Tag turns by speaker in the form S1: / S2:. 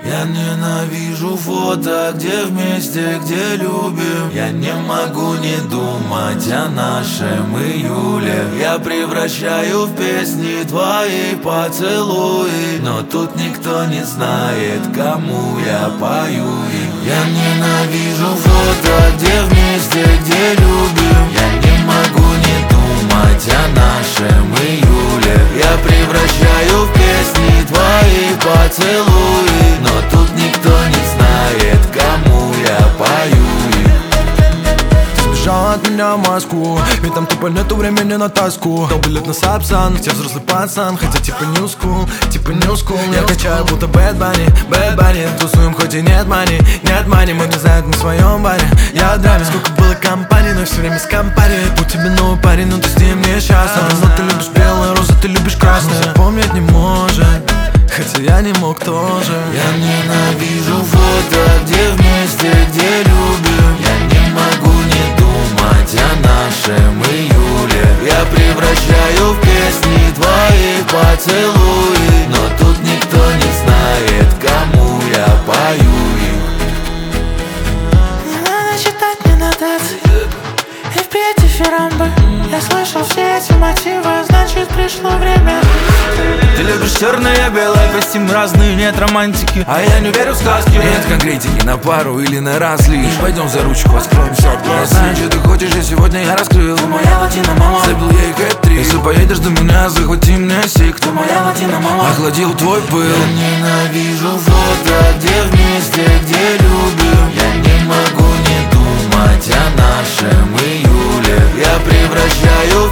S1: Я ненавижу фото, где вместе, где любим. Я не могу не думать о нашем июле. Я превращаю в песни твои поцелуи, но тут никто не знает, кому я пою их. Я ненавижу фото, где вместе, где любим. Я не могу не думать о нашем июле. Я превращаю в песни твои поцелуи, но тут никто не знает, кому я пою их.
S2: Сбежала от меня в Москву, ведь там тупо нету времени на тоску. Дал билет на Сапсан, где взрослый пацан, хотя типа new school, типа new school. Я качаю будто Bad Bunny, тусуем, хоть и нет мани, мы не знают на своем баре. Я в драме, сколько было компаний, но все время с компанией. У тебя новый парень, но ты с ним несчастна. Но ты любишь белые розы, ты любишь красные. Запомнить не может, хотя я не мог тоже.
S1: Я ненавижу фото, где вместе, где любим. Я не могу не думать о нашем июле. Я превращаю в песни твои поцелуи, но тут никто не знает, кому я пою их.
S3: Не надо читать мне нотации и петь дифирамбы. Я слышал все эти мотивы, значит пришло время.
S1: Ты любишь черное, белое, прости, мы разные, нет романтики. А я не верю в сказки.
S2: Нет конкретики на пару или на раз лишь. Пойдем за ручку, откроем все, откроем. Я знаю, что ты хочешь, и сегодня я раскрыл.
S3: Ты моя латина, мама.
S2: Забил ей хэт-трик. Если поедешь до меня, захвати мне сик.
S3: Ты моя латина, мама.
S2: Охладил твой пыл.
S1: Я ненавижу фото, где вместе, где любим. Я не могу не думать о нашем июле. Я превращаю